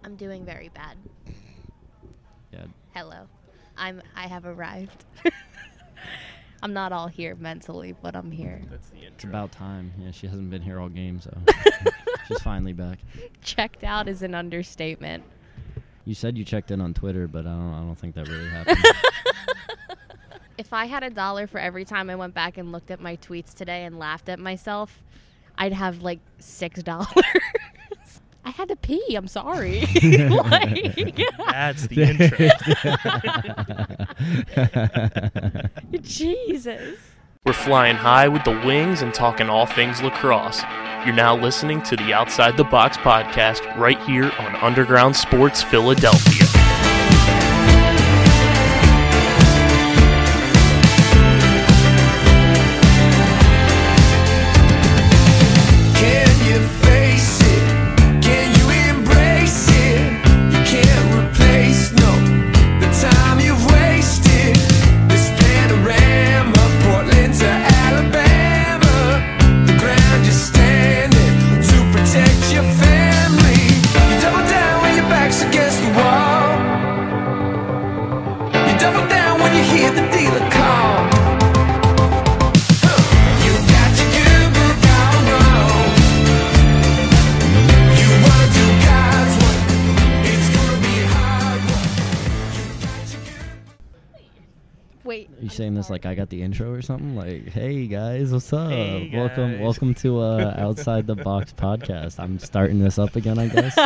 I'm doing very bad. Yeah. Hello. I have arrived. I'm not all here mentally, but I'm here. That's the intro. It's about time. Yeah, she hasn't been here all game, so she's finally back. Checked out is an understatement. You said you checked in on Twitter, but I don't think that really happened. If I had $1 for every time I went back and looked at my tweets today and laughed at myself, I'd have like $6. I had to pee. I'm sorry. That's the intro. Jesus. We're flying high with the wings and talking all things lacrosse. You're now listening to the Outside the Box podcast right here on Underground Sports Philadelphia. Wait. Are you saying this like I got the intro or something? Like, hey guys, what's up? Hey, guys. Welcome to Outside the Box podcast. I'm starting this up again, I guess.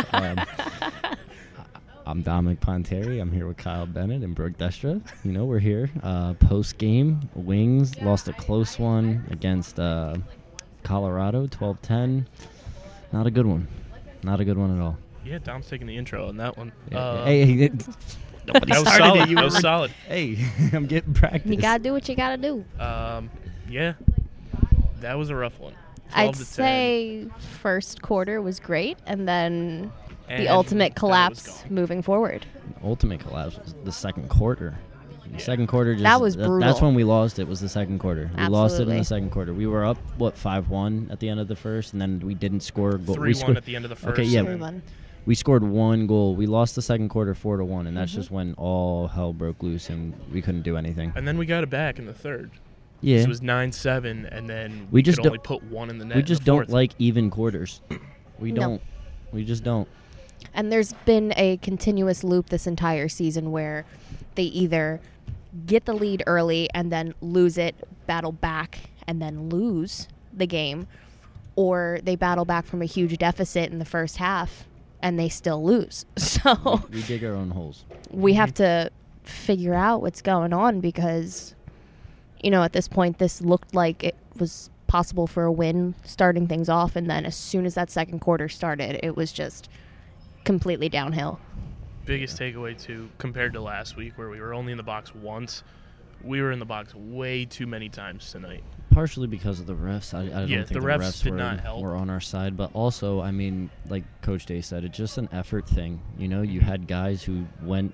I'm Dominic Ponteri. I'm here with Kyle Bennett and Brooke Destra. You know, we're here. Post game, Wings lost a close one against Colorado, 12-10. Not a good one. Not a good one at all. Yeah, Dom's taking the intro on that one. Hey. Nobody That was started solid. it. You That were was solid. Hey, I'm getting practice. You gotta do what you gotta do. Yeah, that was a rough one. I'd 12 to 10. say first quarter was great, and then And the ultimate then it was collapse gone. moving forward. Ultimate collapse was the second quarter. The Yeah. second quarter just That was brutal. That's when we lost it. Was the second quarter. We lost it in Absolutely. the second quarter. We were up 5-1 at the end of the first, and then we didn't score a goal. 3-1 at the end of the first. Okay, yeah. and then- Everyone. We scored one goal. We lost the second quarter 4-1, and that's Mhm. just when all hell broke loose and we couldn't do anything. And then we got it back in the third. Yeah, It was 9-7, and then We we just could don't- only put one in the net. we in just the don't fourth. like even quarters. We No. don't. We just don't. And there's been a continuous loop this entire season where they either get the lead early and then lose it, battle back, and then lose the game, or they battle back from a huge deficit in the first half and they still lose. So We dig our own holes. we have to figure out what's going on because, at this point, this looked like it was possible for a win starting things off. And then as soon as that second quarter started, it was just completely downhill. Biggest takeaway, too, compared to last week where we were only in the box once, we were in the box way too many times tonight. Partially because of the refs. I don't Yeah, think the the refs refs did not help. were on our side. But also, I mean, like Coach Day said, it's just an effort thing. You had guys who went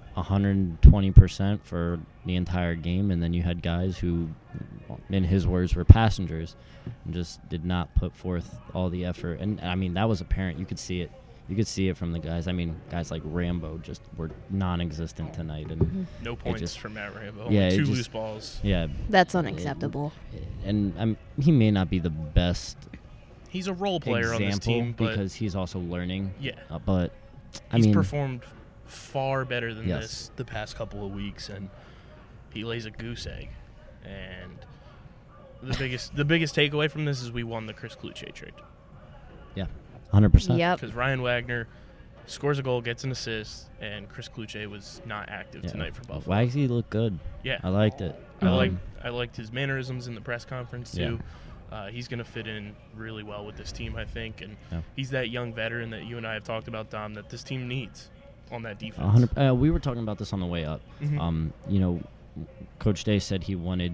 120% for the entire game, and then you had guys who, in his words, were passengers and just did not put forth all the effort. And, I mean, that was apparent. You could see it. You could see it from the guys. I mean, guys like Rambo just were non-existent tonight. And, No points just- from Matt Rambo. Yeah, Only it 2 just- loose balls. yeah. That's unacceptable. And he may not be the best He's a role player on this example team, but because he's also learning. yeah, But I he's mean, performed far better than Yes. this the past couple of weeks, and he lays a goose egg. And the biggest takeaway from this is we won the Chris Kluche trade 100%. Yep. because Ryan Wagner scores a goal, gets an assist, and Chris Kluche was not active Yeah. tonight for Buffalo. Wagsy looked good. Yeah, I liked it. I liked his mannerisms in the press conference Yeah. too. He's going to fit in really well with this team, I think, and Yeah. he's that young veteran that you and I have talked about, Dom, that this team needs on that defense. 100. We were talking about this on the way up. Mhm. Coach Day said he wanted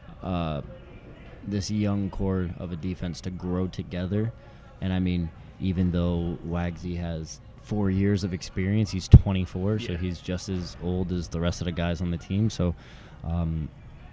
this young core of a defense to grow together, and I mean, even though Wagsy has 4 years of experience, he's 24, so Yeah. he's just as old as the rest of the guys on the team. So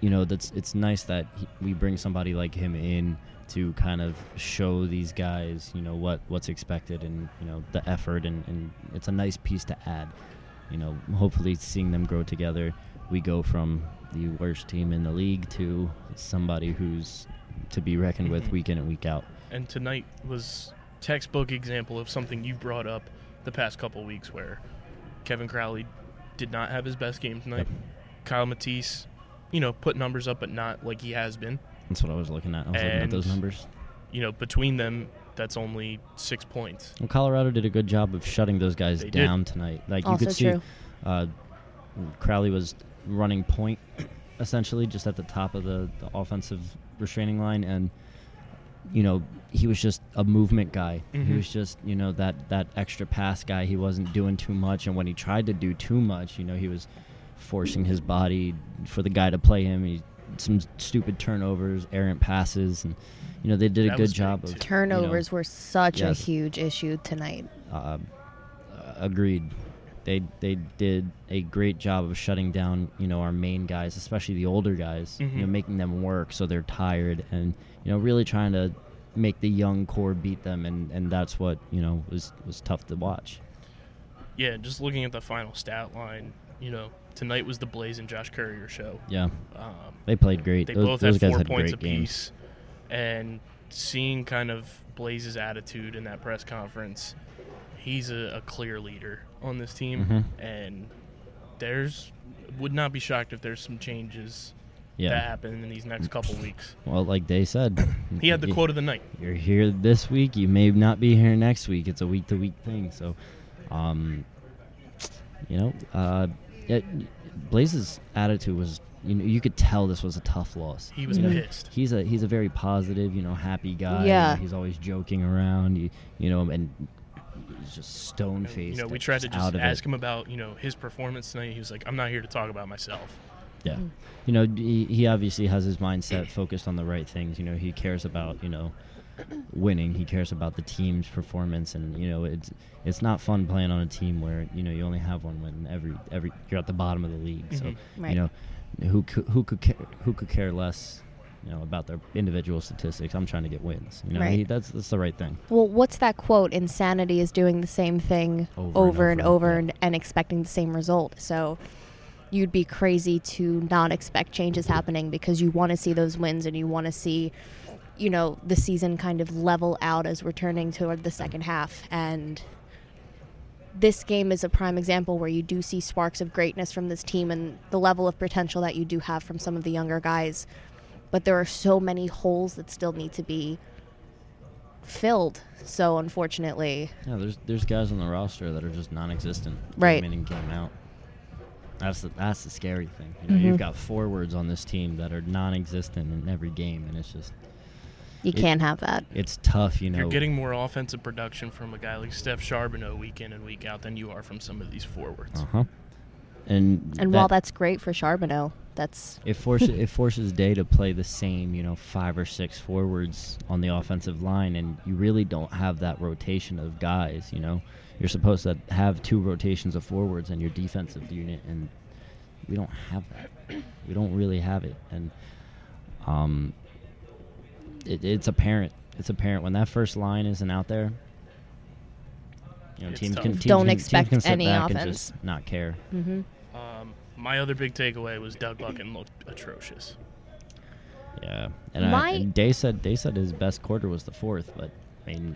it's nice that we bring somebody like him in to kind of show these guys, what's expected and, the effort, and it's a nice piece to add. Hopefully seeing them grow together, we go from the worst team in the league to somebody who's to be reckoned with week in and week out. And tonight was textbook example of something you brought up the past couple weeks where Kevin Crowley did not have his best game tonight. Yep. Kyle Matisse, put numbers up, but not like he has been. That's what I was looking at. I was looking at those numbers. Between them, that's only 6 points. Well, Colorado did a good job of shutting those guys down tonight. Like also you could see, true. Crowley was running point, essentially, just at the top of the offensive restraining line, and he was just a movement guy. Mm-hmm. He was just that extra pass guy. He wasn't doing too much, and when he tried to do too much, he was forcing his body for the guy to play him. Some stupid turnovers, errant passes, and they did a good job of turnovers were such a Yes. huge issue tonight. Agreed. They did a great job of shutting down our main guys, especially the older guys, making them work so they're tired, and really trying to make the young core beat them, and that's what was tough to watch. Yeah, just looking at the final stat line, tonight was the Blaze and Josh Courier show. Yeah, they played great. They those both had guys 4 had points great games. apiece, and seeing kind of Blaze's attitude in that press conference, he's a clear leader on this team, and would not be shocked if there's some changes that happen in these next couple weeks. Well, like they said, He had the quote of the night. You're here this week, you may not be here next week. It's a week-to-week thing. So, Blaze's attitude was, you could tell this was a tough loss. He was pissed. He's a very positive, happy guy. Yeah. He's always joking around, and he's just stone-faced. We tried to out just of ask it. him about, his performance tonight. He was like, I'm not here to talk about myself. Yeah. He obviously has his mindset focused on the right things. He cares about, winning. He cares about the team's performance, and it's not fun playing on a team where you only have one win every you're at the bottom of the league. So Right. who could care less about their individual statistics. I'm trying to get wins. Right. That's the right thing. Well, what's that quote? Insanity is doing the same thing over and over and expecting the same result. So you'd be crazy to not expect changes happening because you want to see those wins and you want to see, the season kind of level out as we're turning toward the second half. And this game is a prime example where you do see sparks of greatness from this team and the level of potential that you do have from some of the younger guys. But there are so many holes that still need to be filled. So unfortunately, Yeah, there's guys on the roster that are just non-existent. Right. Game in and game out. That's the scary thing. Mhm. You've got forwards on this team that are non-existent in every game, and it's just you can't have that. it's tough. You're getting more offensive production from a guy like Steph Charbonneau week in and week out than you are from some of these forwards. And While that's great for Charbonneau, that's it forces Day to play the same 5 or 6 forwards on the offensive line, and you really don't have that rotation of guys. You're supposed to have 2 rotations of forwards in your defensive unit, and we don't have that. We don't really have it, and it's apparent. It's apparent when that first line isn't out there. It's Teams tough. can teams Don't can- expect teams can sit any back and offense. just not care. My other big takeaway was Doug Buchan looked atrocious. Yeah, and Day said his best quarter was the 4th, but I mean,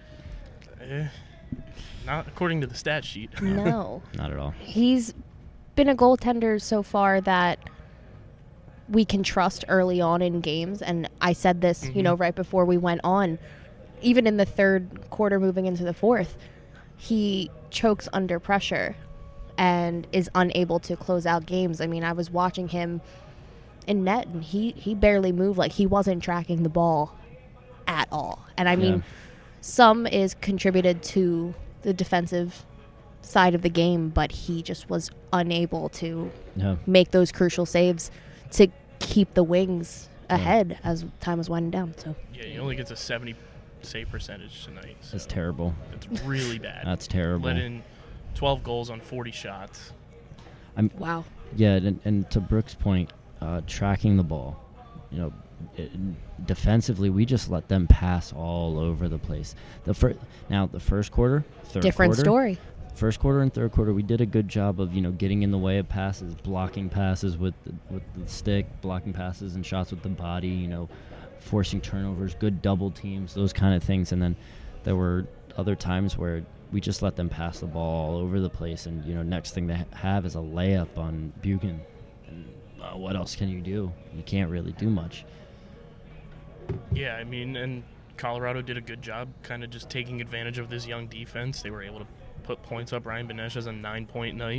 Not according to the stat sheet. no. not at all. He's been a goaltender so far that we can trust early on in games. And I said this, right before we went on. Even in the third quarter moving into the fourth, he chokes under pressure and is unable to close out games. I mean, I was watching him in net, and he barely moved. Like, he wasn't tracking the ball at all. And, I mean, some is contributed to the defensive side of the game, but he just was unable to make those crucial saves to keep the Wings ahead as time was winding down. So Yeah, he only gets a 70 save percentage tonight. So That's terrible. it's really bad. That's terrible. Let in 12 goals on 40 shots. wow. Yeah, and to Brooks' point, tracking the ball. You know, defensively, we just let them pass all over the place. The first quarter, Different story. First quarter and third quarter, we did a good job of, getting in the way of passes, blocking passes with the stick, blocking passes and shots with the body, forcing turnovers, good double teams, those kind of things. And then there were other times where we just let them pass the ball all over the place. And, next thing they have is a layup on Buchan. And what else can you do? You can't really do much. Yeah, and Colorado did a good job kind of just taking advantage of this young defense. They were able to put points up. Ryan Benesh has a 9-point night.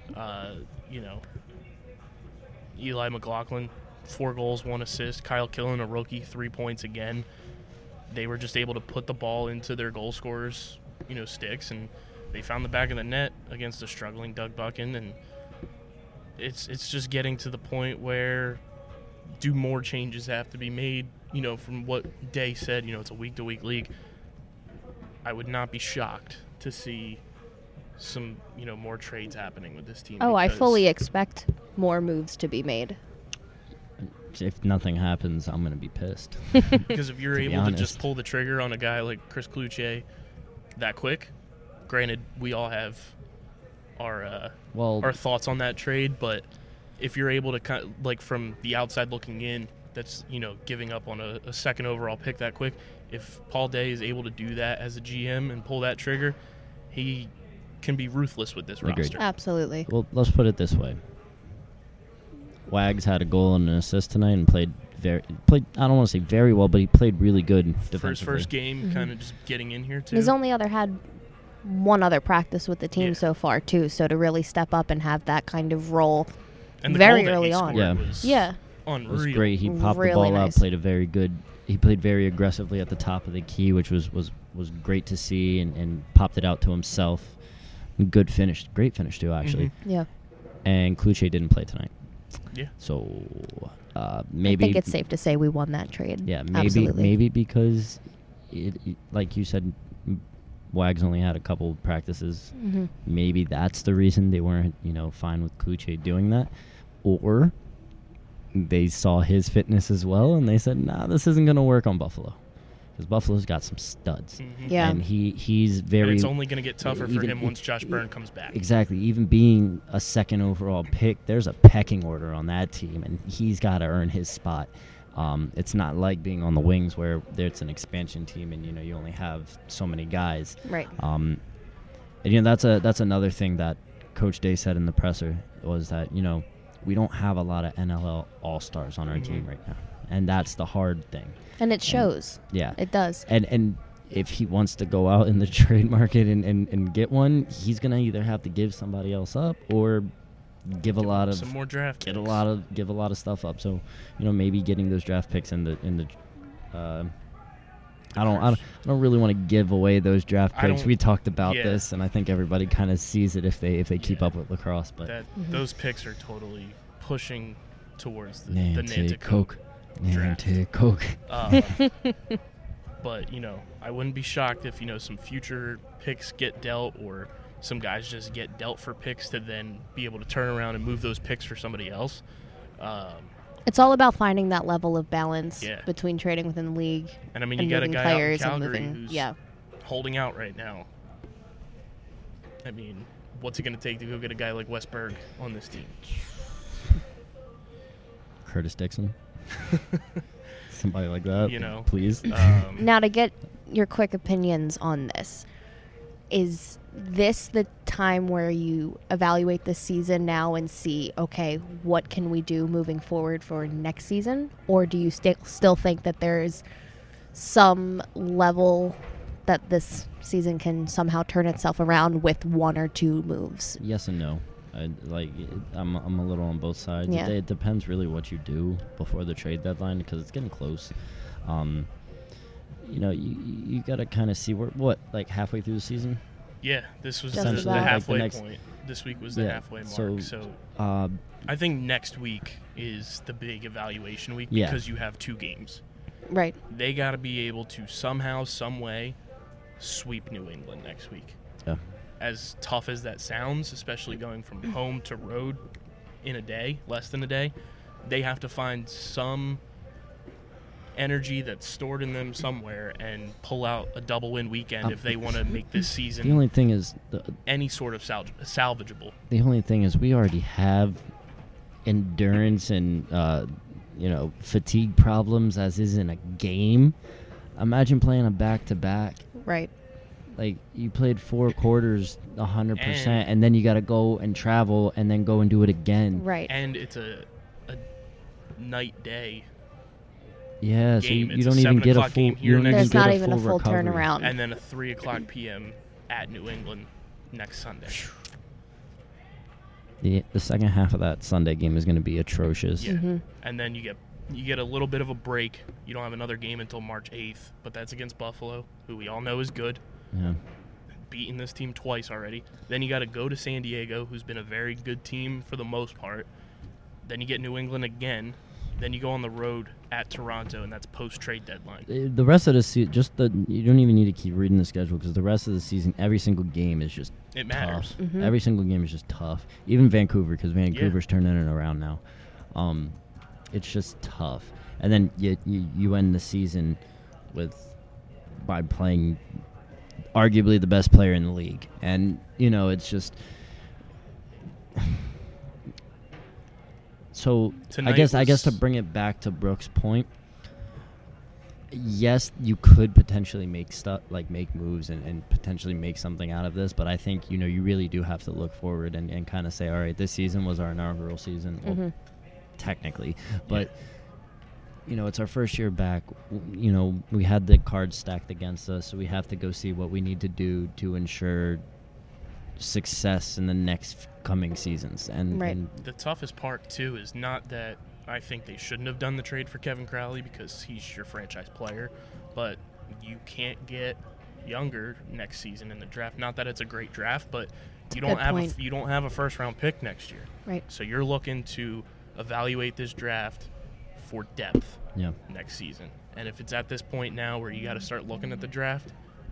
Eli McLaughlin, 4 goals, 1 assist. Kyle Killen, a rookie, 3 points again. They were just able to put the ball into their goal scorers, sticks, and they found the back of the net against a struggling Doug Buchan. And it's just getting to the point where do more changes have to be made? From what Day said, it's a week-to-week league. I would not be shocked to see some, more trades happening with this team. Oh, I fully expect more moves to be made. If nothing happens, I'm going to be pissed. Because if you're able to just pull the trigger on a guy like Chris Cloutier that quick, granted, we all have our thoughts on that trade, but if you're able to kind of, like, from the outside looking in, that's, giving up on a second overall pick that quick, if Paul Day is able to do that as a GM and pull that trigger, he can be ruthless with this roster. Absolutely. Well, let's put it this way. Wags had a goal and an assist tonight and played I don't want to say very well, but he played really good defensively. For his first game, kind of just getting in here, too. He's only had one other practice with the team so far, too, so to really step up and have that kind of role and very early on. Was unreal. It was great. He popped the ball up, he played very aggressively at the top of the key, which was great to see, and popped it out to himself. Great finish too, actually. Mm-hmm. Yeah. And Cloutier didn't play tonight. Yeah. So maybe I think it's safe to say we won that trade. Yeah, Absolutely. maybe because it, like you said, Wags only had a couple practices. Mm-hmm. Maybe that's the reason they weren't, fine with Cloutier doing that, or they saw his fitness as well and they said, "Nah, this isn't going to work on Buffalo." Because Buffalo's got some studs. Mm-hmm. Yeah. And he's very... And it's only going to get tougher for him once Josh Byrne comes back. Exactly. Even being a second overall pick, there's a pecking order on that team, and he's got to earn his spot. It's not like being on the wings where it's an expansion team and, you only have so many guys. Right. And, that's another thing that Coach Day said in the presser was that, we don't have a lot of NLL all-stars on our team right now. And that's the hard thing. And it shows. Yeah. It does. And if he wants to go out in the trade market and get one, he's going to either have to give somebody else up or give some more draft give picks. a lot of stuff up. So, maybe getting those draft picks in the I don't really want to give away those draft picks. We talked about this, and I think everybody kind of sees it if they keep up with lacrosse. But those picks are totally pushing towards the Nanticoke. Nanticoke. But I wouldn't be shocked if some future picks get dealt, or some guys just get dealt for picks to then be able to turn around and move those picks for somebody else. It's all about finding that level of balance between trading within the league. And you got a guy out in Calgary who's holding out right now. What's it going to take to go get a guy like Wes Berg on this team? Curtis Dixon. Somebody like that, please. Now, to get your quick opinions on this, is this the time where you evaluate the season now and see, okay, what can we do moving forward for next season? Or do you still think that there's some level that this season can somehow turn itself around with one or two moves? Yes and no. I'm a little on both sides. Yeah. It depends really what you do before the trade deadline, because it's getting close. You got to kind of see halfway through the season. Yeah, this was the about. halfway point. This week was the halfway mark. So I think next week is the big evaluation week because you have 2 games. Right. They got to be able to somehow, some way, sweep New England next week. Yeah. As tough as that sounds, especially going from home to road in a day, less than a day, they have to find some energy that's stored in them somewhere and pull out a double win weekend if they want to make this season The only thing is, any sort of salvageable. the only thing is, we already have endurance and fatigue problems as is in a game. Imagine playing a back-to-back. Right. Like, you played 4 quarters 100%, and then you got to go and travel and then go and do it again. Right. And it's a night day. Yeah, so Game. you It's don't a even 7 get a o'clock full. game here You don't next even There's get not a even a full recovery. turnaround. And then a 3 o'clock p.m. at New England next Sunday. The second half of that Sunday game is going to be atrocious. Yeah. Mm-hmm. And then you get a little bit of a break. You don't have another game until March 8th, but that's against Buffalo, who we all know is good. Yeah. Beaten this team twice already. Then you got to go to San Diego, who's been a very good team for the most part. Then you get New England again. Then you go on the road at Toronto, and that's post-trade deadline. The rest of the season, you don't even need to keep reading the schedule, because the rest of the season, every single game is just It matters. tough. Mm-hmm. Every single game is just tough. Even Vancouver, because Vancouver's turning it around now. It's just tough. And then you end the season by playing arguably the best player in the league. And, it's just... So, Tonight I guess to bring it back to Brooks' point, yes, you could potentially make moves and potentially make something out of this, but I think, you really do have to look forward and kind of say, all right, this season was our inaugural season, well, technically, but it's our first year back. We had the cards stacked against us, so we have to go see what we need to do to ensure success in the next coming seasons. And, Right. and The toughest part, too, is not that I think they shouldn't have done the trade for Kevin Crowley because he's your franchise player, but you can't get younger next season in the draft. Not that it's a great draft, but you don't have a first-round pick next year. Right. So you're looking to evaluate this draft for depth next season. And if it's at this point now where you got to start looking at the draft,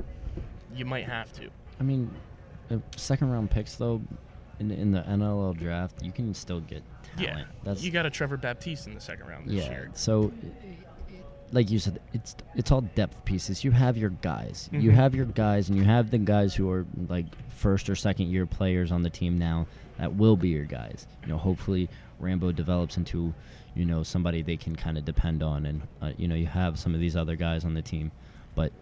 you might have to. I mean, second-round picks, though, in the NLL draft, you can still get talent. Yeah, you got a Trevor Baptiste in the second round this year. So, like you said, it's all depth pieces. You have your guys. Mm-hmm. You have your guys, and you have the guys who are, like, first or second-year players on the team now that will be your guys. Hopefully Rambo develops into, somebody they can kind of depend on, and, you have some of these other guys on the team. But...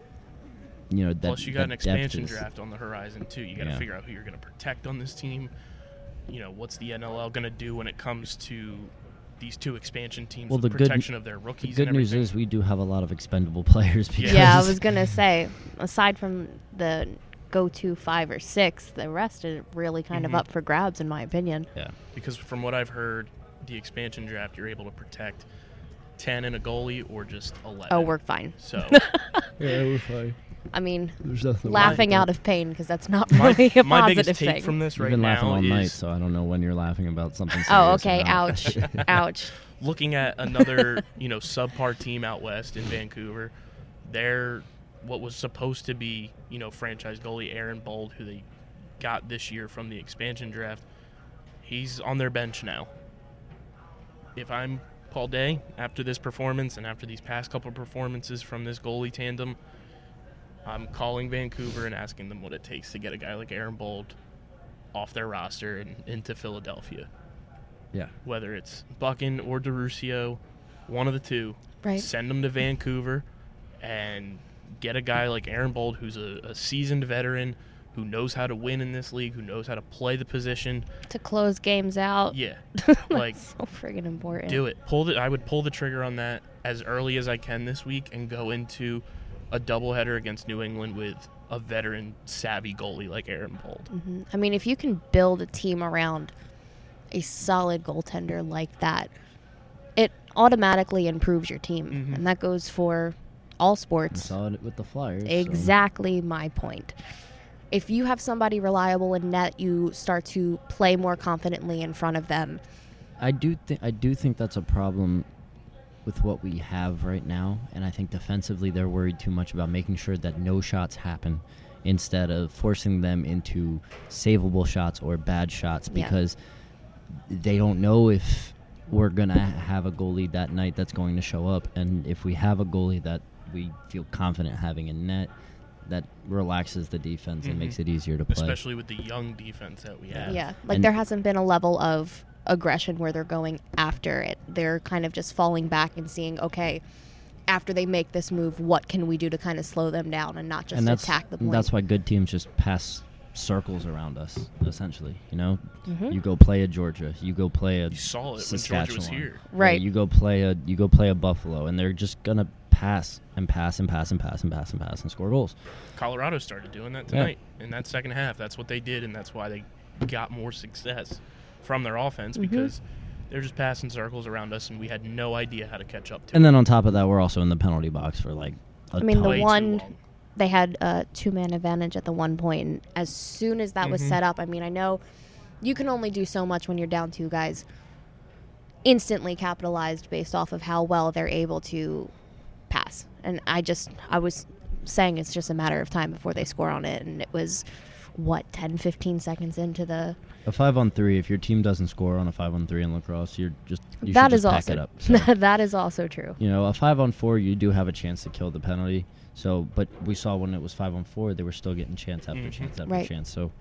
Plus, you got an expansion is, draft on the horizon, too. You got to figure out who you're going to protect on this team. What's the NLL going to do when it comes to these two expansion teams with protection of their rookies the and good news everything? is we do have a lot of expendable players. Because Yeah, I was going to say, aside from the go-to 5 or 6, the rest is really kind of up for grabs, in my opinion. Yeah. Because from what I've heard, the expansion draft, you're able to protect 10 and a goalie or just 11. Oh, we're fine. So Yeah, we're fine. I mean, There's nothing laughing out of pain, because that's not really a my positive biggest take thing. from this You've right been laughing now all night, is so I don't know when you're laughing about something serious. Oh, okay. or not. Ouch. Ouch. looking at another, subpar team out west in Vancouver. They're what was supposed to be, franchise goalie Aaron Bold, who they got this year from the expansion draft. He's on their bench now. If I'm Paul Day, after this performance and after these past couple performances from this goalie tandem, I'm calling Vancouver and asking them what it takes to get a guy like Aaron Bold off their roster and into Philadelphia. Yeah. Whether it's Buchan or DeRusio, one of the two. Right. Send them to Vancouver and get a guy like Aaron Bold, who's a seasoned veteran, who knows how to win in this league, who knows how to play the position. To close games out. Yeah. That's Like, so friggin' important. do it. I would pull the trigger on that as early as I can this week and go into a doubleheader against New England with a veteran, savvy goalie like Aaron Bold. Mm-hmm. I mean, if you can build a team around a solid goaltender like that, it automatically improves your team. Mm-hmm. And that goes for all I sports. saw it with the Flyers. Exactly my point. If you have somebody reliable in net, you start to play more confidently in front of them. I do think that's a problem with what we have right now, and I think defensively they're worried too much about making sure that no shots happen instead of forcing them into savable shots or bad shots, because they don't know if we're going to have a goalie that night that's going to show up. And if we have a goalie that we feel confident having in net, that relaxes the defense and makes it easier to play. Especially with the young defense that we have. Yeah, like And- there hasn't been a level of aggression where they're going after it. They're kind of just falling back and seeing, okay, after they make this move, what can we do to kind of slow them down and not just attack the point? That's why good teams just pass circles around us, essentially. You know, Mhm. you go play a Georgia, you go play a You saw it when Saskatchewan. Georgia was here. Right. Yeah, you go play a Buffalo, and they're just gonna pass and pass and pass and pass and pass and pass and score goals. Colorado started doing that tonight in that second half. That's what they did, and that's why they got more success from their offense because they're just passing circles around us, and we had no idea how to catch up to And it. then on top of that, we're also in the penalty box for like a I mean, the Way too one long. they had a 2-man advantage at the one point, and as soon as that was set up, I mean, I know you can only do so much when you're down 2 guys. Instantly capitalized based off of how well they're able to pass, and I was saying it's just a matter of time before they score on it, and it was 10-15 seconds into the. a 5-on-3. If your team doesn't score on a 5-on-3 in lacrosse, you That should is just pack also it up. So, that is also true. you know, a 5-on-4, you do have a chance to kill the penalty. So, but we saw when it was 5-on-4, they were still getting chance after chance after Right. chance. So,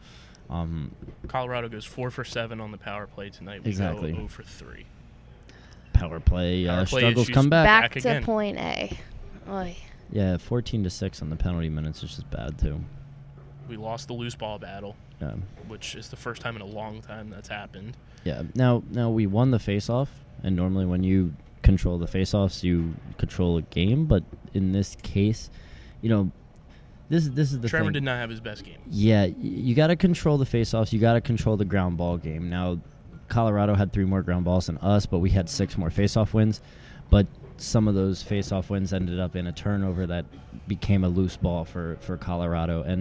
Colorado goes 4 for 7 on the power play tonight. We Exactly. go 0 for 3. power play, Power play struggles issues come back. Back to again. point A. Oy. Yeah, 14-6 on the penalty minutes is just bad too. We lost the loose ball battle, Yeah. which is the first time in a long time that's happened. Yeah. Now we won the face-off, and normally when you control the face-offs, you control a game. But in this case, you know, this is the Trevor thing. did not have his best game. Yeah, you got to control the face-offs. You got to control the ground ball game. Now, Colorado had 3 more ground balls than us, but we had 6 more face-off wins. But some of those face-off wins ended up in a turnover that became a loose ball for Colorado. And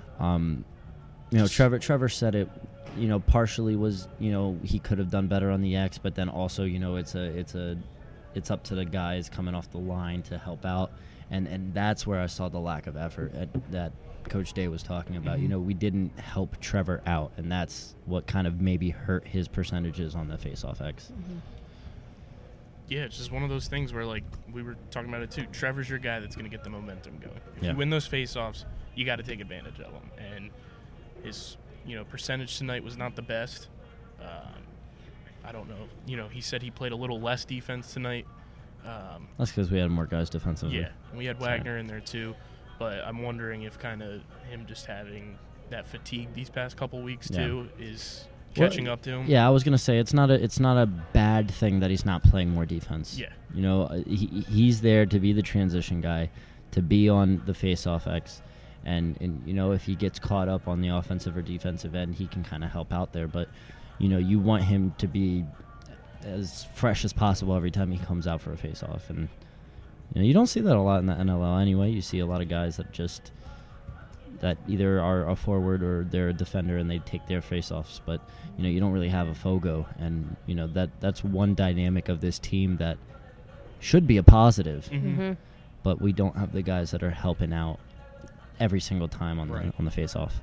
you know, Trevor said it. You know, partially was, you know, he could have done better on the X, but then also, you know, it's up to the guys coming off the line to help out. And that's where I saw the lack of effort that Coach Day was talking about. You know, we didn't help Trevor out, and that's what kind of maybe hurt his percentages on the face-off X. Yeah, it's just one of those things where, like, we were talking about it too. Trevor's your guy that's going to get the momentum going. If Yeah. you win those face-offs, you got to take advantage of them. And his, you know, percentage tonight was not the best. I don't know. You know, he said he played a little less defense tonight. That's because we had more guys defensively. Yeah, and we had Wagner in there too. But I'm wondering if kind of him just having that fatigue these past couple weeks Yeah. too is Well, catching up to him. Yeah, I was gonna say it's not a bad thing that he's not playing more defense. Yeah. You know, he's there to be the transition guy, to be on the face-off X, and you know, if he gets caught up on the offensive or defensive end, he can kind of help out there. But you know, you want him to be as fresh as possible every time he comes out for a face-off, and you know, you don't see that a lot in the NLL anyway. You see a lot of guys that either are a forward or they're a defender and they take their face-offs, but you know, you don't really have a Fogo, and you know, that's one dynamic of this team that should be a positive, Mm-hmm. but we don't have the guys that are helping out every single time on Right. the face-off.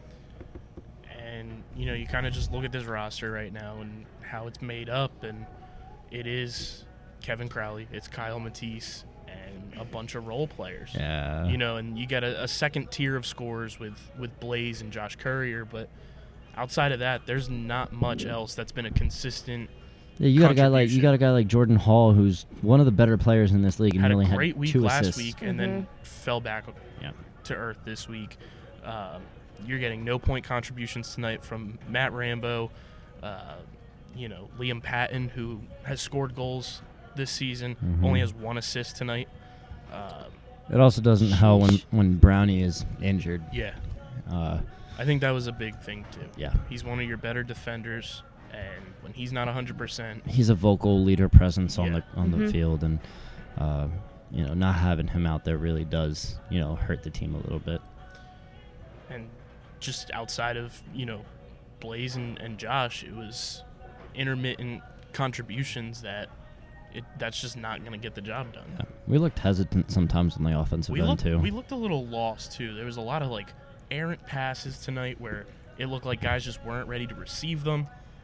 And, you know, you kind of just look at this roster right now and how it's made up, and it is Kevin Crowley, it's Kyle Matisse, and a bunch of role players. Yeah. You know, and you got a second tier of scorers with Blaze and Josh Courier, but outside of that, there's not much else that's been a consistent. Yeah, you got a contribution. guy like Jordan Hall, who's one of the better players in this league, and Had he only a great had week 2 last assists. week and then fell back Yeah. to earth this week. You're getting no point contributions tonight from Matt Rambo, you know, Liam Patton, who has scored goals this season, Mhm. only has 1 assist tonight. It also doesn't help when Brownie is injured. Yeah, Uh, I think that was a big thing too. yeah. He's one of your better defenders, and when he's not 100%, He's a vocal leader presence on Yeah. the Mhm. field, and you know, not having him out there really does, you know, hurt the team a little bit. and just outside of, you know, Blaze and Josh, it was intermittent contributions that's just not going to get the job done. Yeah. We looked hesitant sometimes on the offensive end too. We looked a little lost too. There was a lot of like errant passes tonight where it looked like guys just weren't ready to receive them.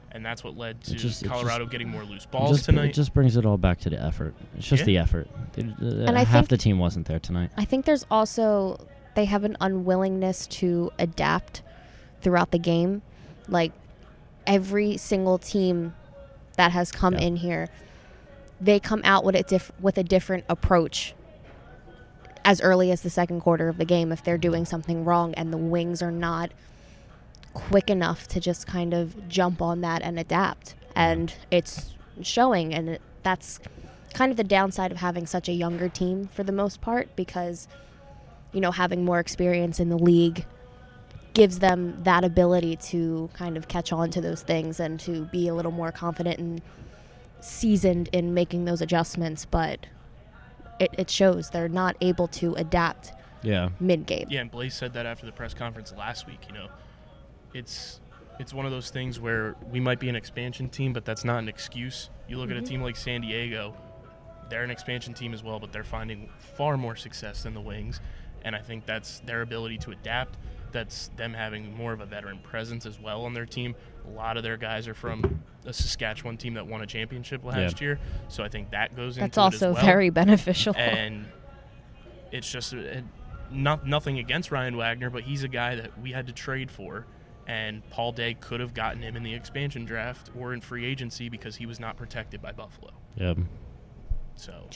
And that's what led It to just- it Colorado just- getting more loose It balls tonight. It just brings it all back to the effort. It's just Yeah. the effort. I Half think- the team wasn't there tonight. I think there's also they have an unwillingness to adapt throughout the game. Like every single team that has come Yeah. in here, they come out with a different approach as early as the second quarter of the game if they're doing something wrong, and the Wings are not quick enough to just kind of jump on that and adapt. And it's showing, and that's kind of the downside of having such a younger team for the most part, because having more experience in the league gives them that ability to kind of catch on to those things and to be a little more confident and seasoned in making those adjustments. But it shows they're not able to adapt Yeah. mid-game. Yeah, and Blaze said that after the press conference last week. It's one of those things where we might be an expansion team, but that's not an excuse. You look at a team like San Diego, they're an expansion team as well, but they're finding far more success than the Wings, and I think that's their ability to adapt. That's them having more of a veteran presence as well on their team. A lot of their guys are from a Saskatchewan team that won a championship last year, so I think that goes That's into also it as well. very beneficial. And it's just nothing against Ryan Wagner, but he's a guy that we had to trade for, and Paul Day could have gotten him in the expansion draft or in free agency because he was not protected by Buffalo. Yep. So,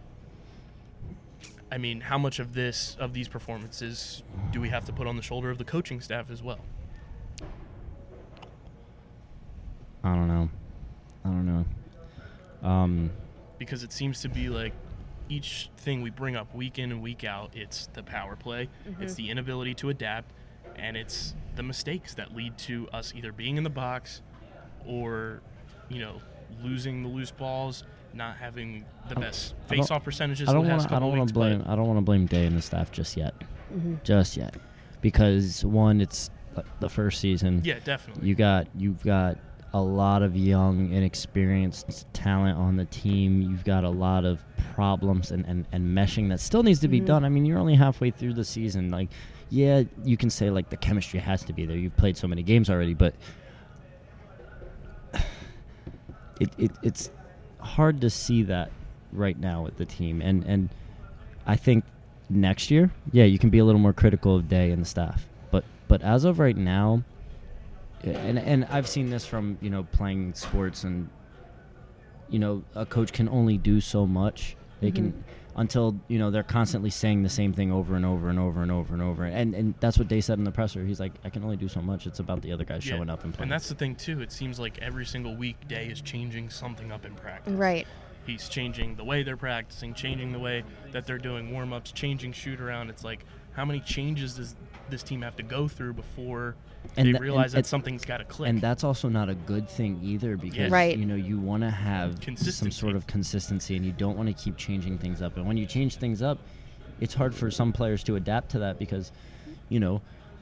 I mean, how much of these performances do we have to put on the shoulder of the coaching staff as well? I don't know. Because it seems to be like each thing we bring up week in and week out, it's the power play, it's the inability to adapt, and it's the mistakes that lead to us either being in the box or, losing the loose balls, not having the best face-off percentages. I don't want want to blame Day and the staff just yet. Just yet. Because one, it's the first season. Yeah, definitely. You've got a lot of young, inexperienced talent on the team. You've got a lot of problems and meshing that still needs to be done. I mean, you're only halfway through the season. Like, yeah, you can say, like, the chemistry has to be there. You've played so many games already, but it's hard to see that right now with the team. And I think next year, yeah, you can be a little more critical of Day and the staff. But as of right now, and I've seen this from, playing sports, and, a coach can only do so much. They can until, they're constantly saying the same thing over and over and over and over and over. And that's what Day said in the presser. He's like, I can only do so much. It's about the other guys showing up and playing. And that's the thing, too. It seems like every single week Day is changing something up in practice. Right. He's changing the way they're practicing, changing the way that they're doing warm-ups, changing shoot-around. It's like, how many changes does this team have to go through before they realize that something's got to click? And that's also not a good thing either, because Right. You want to have some Consistency. sort of consistency, and you don't want to keep changing things up. And when you change things up, it's hard for some players to adapt to that, because you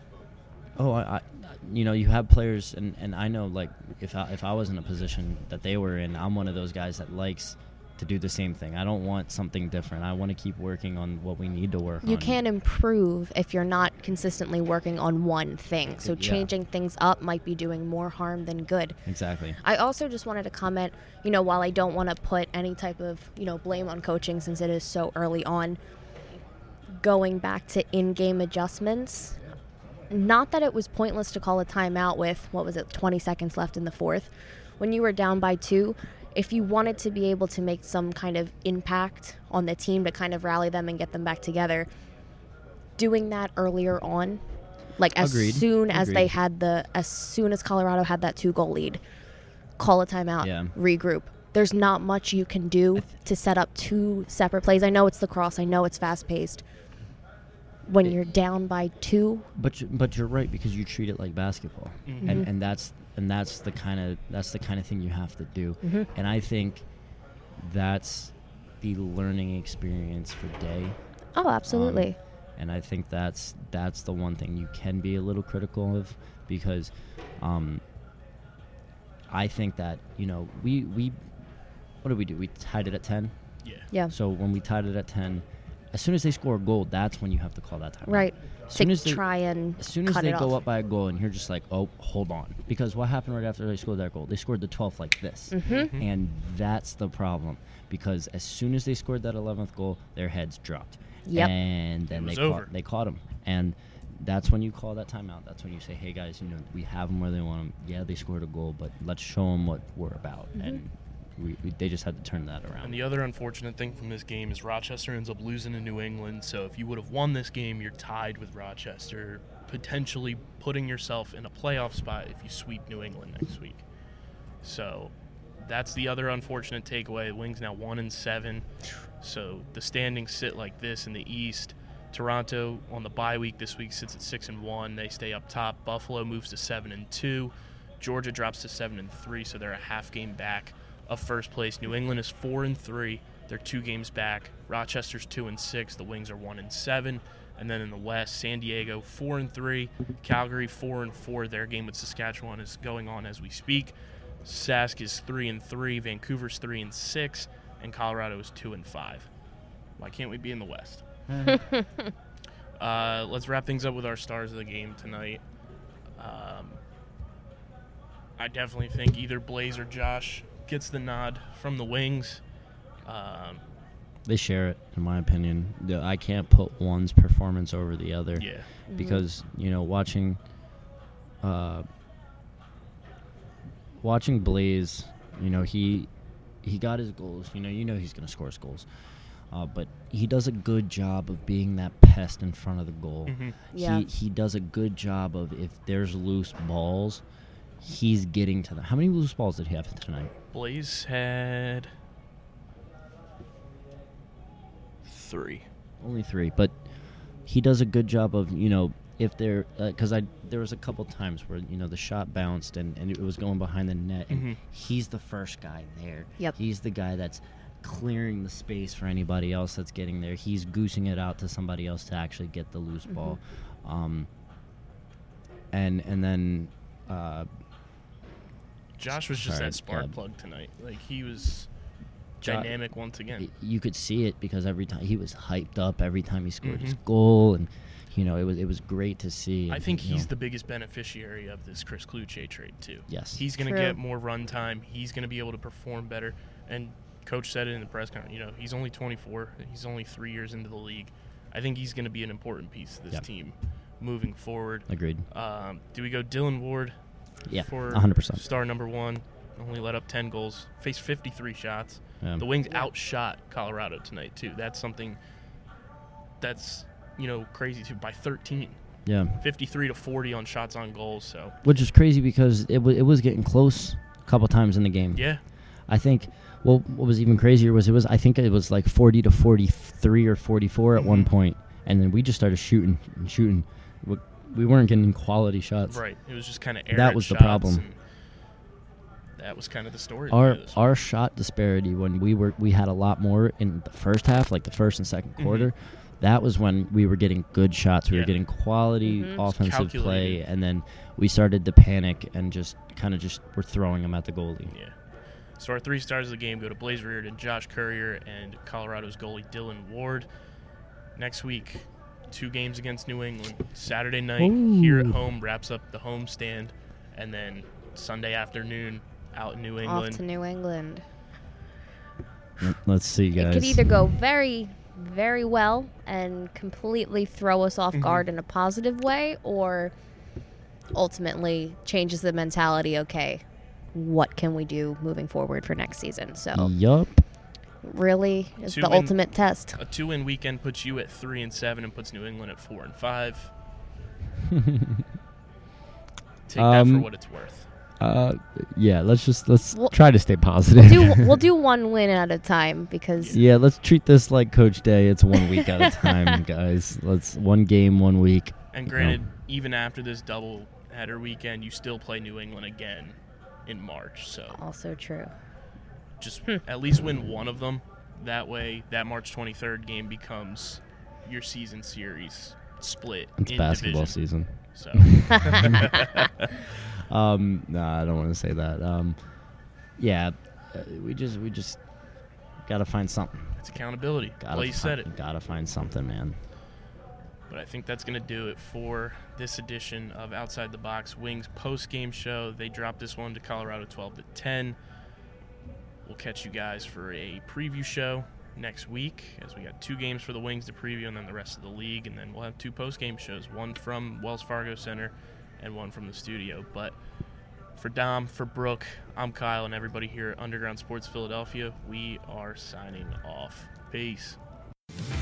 have players, and I know, like, if I was in a position that they were in, I'm one of those guys that likes to do the same thing. I don't want something different. I want to keep working on what we need to work on. You can't improve if you're not consistently working on one thing. So Yeah. changing things up might be doing more harm than good. Exactly. I also just wanted to comment, while I don't want to put any type of, blame on coaching since it is so early on, going back to in-game adjustments, not that it was pointless to call a timeout with, 20 seconds left in the fourth. When you were down by 2, if you wanted to be able to make some kind of impact on the team to kind of rally them and get them back together, doing that earlier on, like as soon as Colorado had that 2-goal lead, call a timeout, regroup. There's not much you can do to set up 2 separate plays. I know it's lacrosse. I know it's fast-paced. When you're down by 2, but you're right, because you treat it like basketball, and that's the kind of thing you have to do. And I think that's the learning experience for Day. Oh, absolutely. And I think that's the one thing you can be a little critical of, because I think that we what did we do? We tied it at 10. Yeah. Yeah. So when we tied it at 10, as soon as they score a goal, that's when you have to call that timeout. Right. As soon To as they, try and as soon as cut they it go off. up by a goal, and you're just like, oh, hold on, because what happened right after they scored that goal? They scored the 12th like this, Mm-hmm. and that's the problem. Because as soon as they scored that 11th goal, their heads dropped. Yep. And then It was they over. caught them, and that's when you call that timeout. That's when you say, hey guys, we have them where they want them. Yeah, they scored a goal, but let's show them what we're about. And they just had to turn that around. And the other unfortunate thing from this game is Rochester ends up losing to New England. So if you would have won this game, you're tied with Rochester, potentially putting yourself in a playoff spot if you sweep New England next week. So that's the other unfortunate takeaway. The Wings now 1-7. So the standings sit like this in the East. Toronto on the bye week this week sits at 6-1. They stay up top. Buffalo moves to 7-2. Georgia drops to 7-3, so they're a half game back of first place. New England is 4-3. They're 2 games back. Rochester's 2-6. The Wings are 1-7. And then in the West, San Diego 4-3. Calgary 4-4. Their game with Saskatchewan is going on as we speak. Sask is 3-3. Vancouver's 3-6. And Colorado is 2-5. Why can't we be in the West? Let's wrap things up with our stars of the game tonight. I definitely think either Blaze or Josh gets the nod from the Wings. They share it, in my opinion. I can't put one's performance over the other. Yeah. Because, watching Blaze, he got his goals. He's going to score his goals. But he does a good job of being that pest in front of the goal. Mm-hmm. Yeah. He does a good job of, if there's loose balls, he's getting to them. How many loose balls did he have tonight? Blaze had 3. Only 3, but he does a good job of, if there, because there was a couple times where, the shot bounced and it was going behind the net, and he's the first guy there. Yep. He's the guy that's clearing the space for anybody else that's getting there. He's goosing it out to somebody else to actually get the loose ball. And then Josh was just Sorry, that spark God. plug tonight. Like, he was dynamic once again. You could see it because every time he was hyped up, every time he scored his goal, and it was great to see. I and, think he's the biggest beneficiary of this Chris Kluche trade, too. Yes. He's going to True. get more run time. He's going to be able to perform better. And Coach said it in the press conference, he's only 24. He's only 3 years into the league. I think he's going to be an important piece of this team moving forward. Agreed. Do we go Dylan Ward Yeah, for 100%. star number 1? Only let up 10 goals, faced 53 shots. Yeah. The Wings outshot Colorado tonight, too. That's something that's, crazy, too, by 13. Yeah. 53-40 on shots on goals, so. Which is crazy because it was getting close a couple times in the game. Yeah. I think, what was even crazier was I think it was like 40-43 or 44 at one point, and then we just started shooting and shooting. We weren't getting quality shots. Right. It was just kind of errant That was the shots, problem. and that was kind of the story. Our shot disparity when we had a lot more in the first half, like the first and second quarter. That was when we were getting good shots. We were getting quality offensive play, calculated. and then we started to panic and just were throwing them at the goalie. Yeah. So our 3 stars of the game go to Blaze Reardon, Josh Courier, and Colorado's goalie Dylan Ward. Next week, 2 games against New England. Saturday night here at home wraps up the home stand, and then Sunday afternoon out in New England. Off to New England. Let's see, guys. It could either go very, very well and completely throw us off guard in a positive way, or ultimately changes the mentality, okay, what can we do moving forward for next season? So Yup. really is the 2-win ultimate test. A 2-win weekend puts you at 3-7 and puts New England at 4-5. Take that for what it's worth. Yeah, let's Well, try to stay positive. We'll do one win at a time because Yeah, let's treat this like Coach Day. It's 1 week at a time, guys. Let's 1 game, 1 week. And granted, even after this double header weekend, you still play New England again in March. So also true. just at least win one of them. That way, that March 23rd game becomes your season series split It's in basketball division. season. So Nah, I don't want to say that. Yeah, we just Gotta find something. It's accountability. Blaze said it. Gotta find something, man. But I think that's going to do it for this edition of Outside the Box Wings post-game show. They dropped this one to Colorado 12-10. We'll catch you guys for a preview show next week, as we got 2 games for the Wings to preview and then the rest of the league. And then we'll have 2 post-game shows, one from Wells Fargo Center and one from the studio. But for Dom, for Brooke, I'm Kyle, and everybody here at Underground Sports Philadelphia, we are signing off. Peace.